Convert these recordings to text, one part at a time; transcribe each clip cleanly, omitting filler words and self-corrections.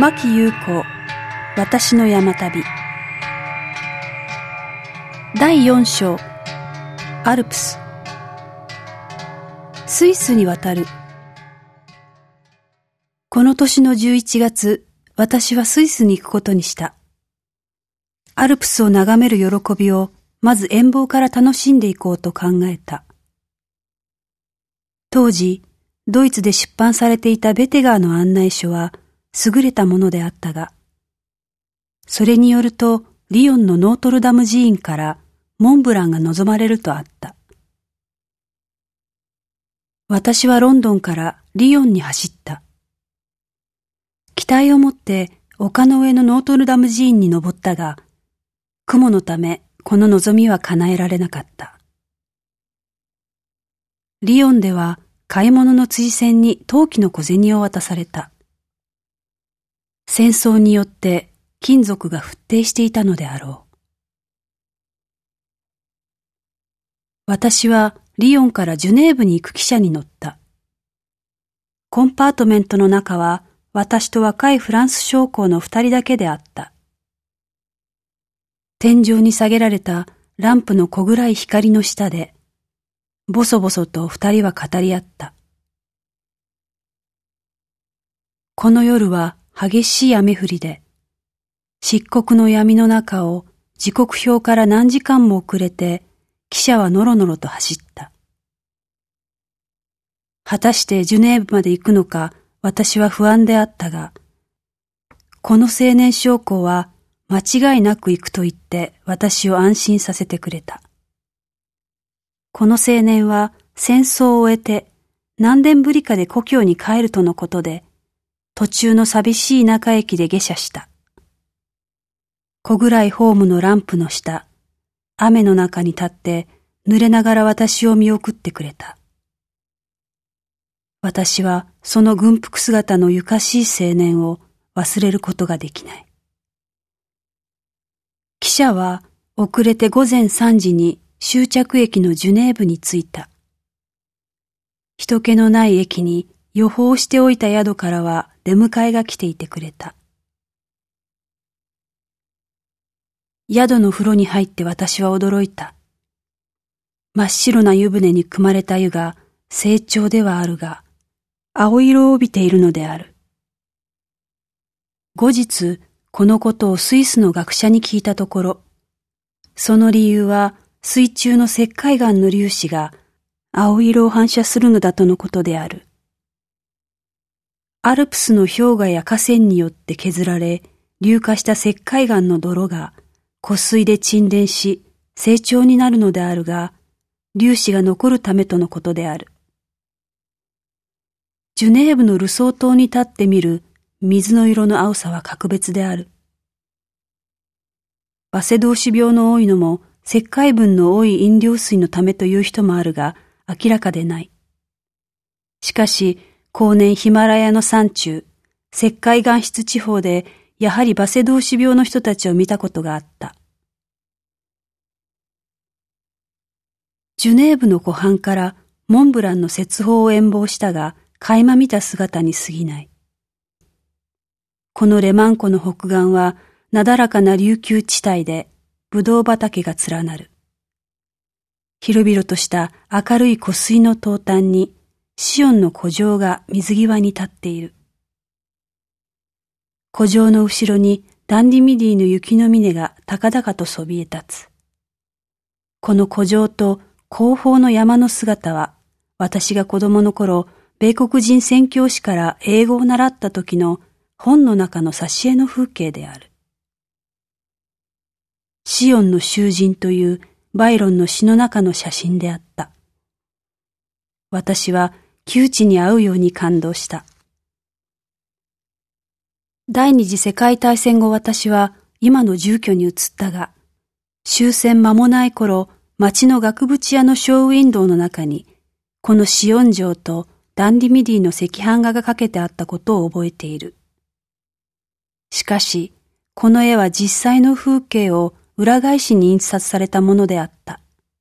牧優子、私の山旅。第4章、アルプス。スイスに渡る。この年の11月、私はスイスに行くことにした。アルプスを眺める喜びを、まず遠望から楽しんでいこうと考えた。当時、ドイツで出版されていたベテガーの案内書は優れたものであったが、それによるとリヨンのノートルダム寺院からモンブランが望まれるとあった。私はロンドンからリヨンに走った。期待を持って丘の上のノートルダム寺院に登ったが、雲のためこの望みは叶えられなかった。リヨンでは買い物の辻銭に陶器の小銭を渡された。戦争によって金属が沸騰していたのであろう。私はリヨンからジュネーブに行く汽車に乗った。コンパートメントの中は私と若いフランス将校の2人だけであった。天井に下げられたランプの小暗い光の下で、ぼそぼそと2人は語り合った。この夜は激しい雨降りで、漆黒の闇の中を時刻表から何時間も遅れて、汽車はのろのろと走った。果たしてジュネーブまで行くのか、私は不安であったが、この青年将校は間違いなく行くと言って私を安心させてくれた。この青年は戦争を終えて何年ぶりかで故郷に帰るとのことで、途中の寂しい田舎駅で下車した。小暗いホームのランプの下、雨の中に立って濡れながら私を見送ってくれた。私はその軍服姿のゆかしい青年を忘れることができない。汽車は遅れて午前3時に終着駅のジュネーブに着いた。人気のない駅に予報しておいた宿からは出迎えが来ていてくれた。宿の風呂に入って私は驚いた。真っ白な湯船に汲まれた湯が清澄ではあるが、青色を帯びているのである。後日、このことをスイスの学者に聞いたところ、その理由は水中の石灰岩の粒子が青色を反射するのだとのことである。アルプスの氷河や河川によって削られ、硫化した石灰岩の泥が湖水で沈殿し、成長になるのであるが、粒子が残るためとのことである。ジュネーブのルソー島に立ってみる水の色の青さは格別である。バセドウ種病の多いのも石灰分の多い飲料水のためという人もあるが、明らかでない。しかし、後年ヒマラヤの山中、石灰岩質地方で、やはりバセドウ種病の人たちを見たことがあった。ジュネーブの湖畔からモンブランの雪峰を遠望したが、垣間見た姿に過ぎない。このレマン湖の北岸は、なだらかな琉球地帯で、ブドウ畑が連なる。広々とした明るい湖水の東端に、シオンの湖上が水際に立っている。湖上の後ろにダンディミディの雪の峰が高々とそびえ立つ。この湖上と後方の山の姿は、私が子供の頃、米国人宣教師から英語を習った時の本の中の挿絵の風景である。シオンの囚人というバイロンの詩の中の写真であった。私は窮地に合うように感動した。第二次世界大戦後私は今の住居に移ったが、終戦間もない頃、町の額縁屋のショーウィンドウの中に、このシオン城とダンディミディの石版画がかけてあったことを覚えている。しかし、この絵は実際の風景を裏返しに印刷されたものであった。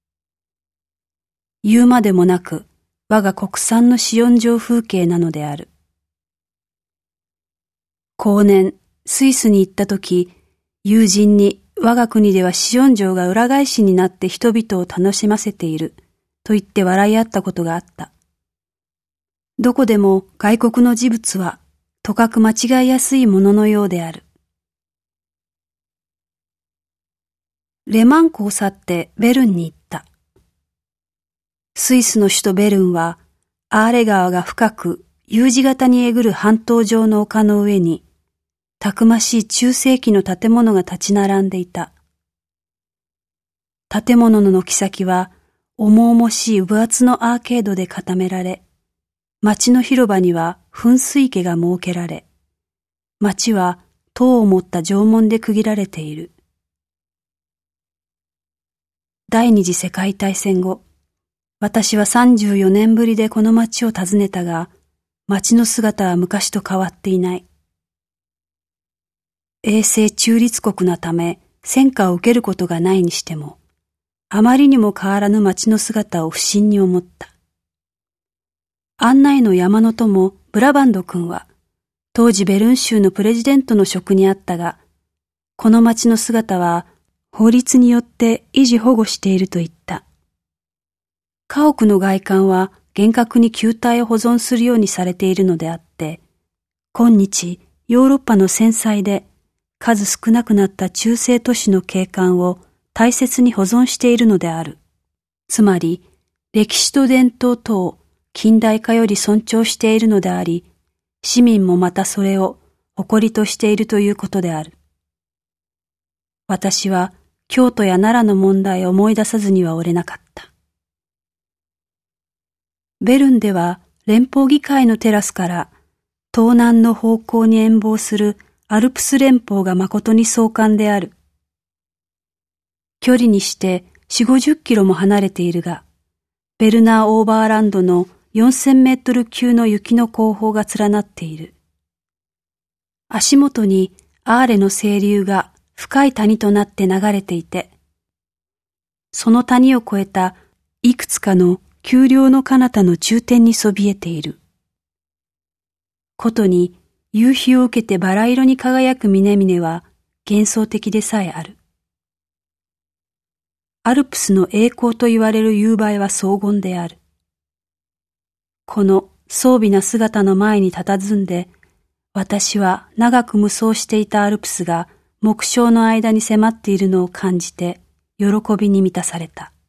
言うまでもなく、我が国産のシオン城風景なのである。 後年、スイスに行ったとき、友人に我が国ではシオン城が裏返しになって人々を楽しませていると言って笑い合ったことがあった。どこでも外国の事物はとかく間違いやすいもののようである。レマン湖を去ってベルンに行った。スイスの首都ベルンはアーレ川が深く U 字型にえぐる半島状の丘の上にたくましい中世紀の建物が立ち並んでいた。建物の軒先は重々しい分厚のアーケードで固められ、町の広場には噴水池が設けられ、町は塔を持った城門で区切られている。第二次世界大戦後、私は34年ぶりでこの町を訪ねたが、町の姿は昔と変わっていない。永世中立国なため戦火を受けることがないにしても、あまりにも変わらぬ町の姿を不審に思った。案内の山の友ブラバンド君は、当時ベルン州のプレジデントの職にあったが、この町の姿は法律によって維持保護していると言った。家屋の外観は厳格に球体を保存するようにされているのであって、今日ヨーロッパの戦災で数少なくなった中世都市の景観を大切に保存しているのである。つまり、歴史と伝統等を近代化より尊重しているのであり、市民もまたそれを誇りとしているということである。私は京都や奈良の問題を思い出さずにはおれなかった。ベルンでは連邦議会のテラスから東南の方向に遠望するアルプス連峰が誠に壮観である。距離にして4、50キロも離れているが、ベルナーオーバーランドの4000メートル級の雪の高峰が連なっている。足元にアーレの清流が深い谷となって流れていて、その谷を越えたいくつかの丘陵の彼方の中点にそびえている。ことに夕日を受けてバラ色に輝く峰々は幻想的でさえある。アルプスの栄光と言われる雄梅は荘厳である。この壮美な姿の前に佇んで、私は長く無双していたアルプスが目標の間に迫っているのを感じて、喜びに満たされた。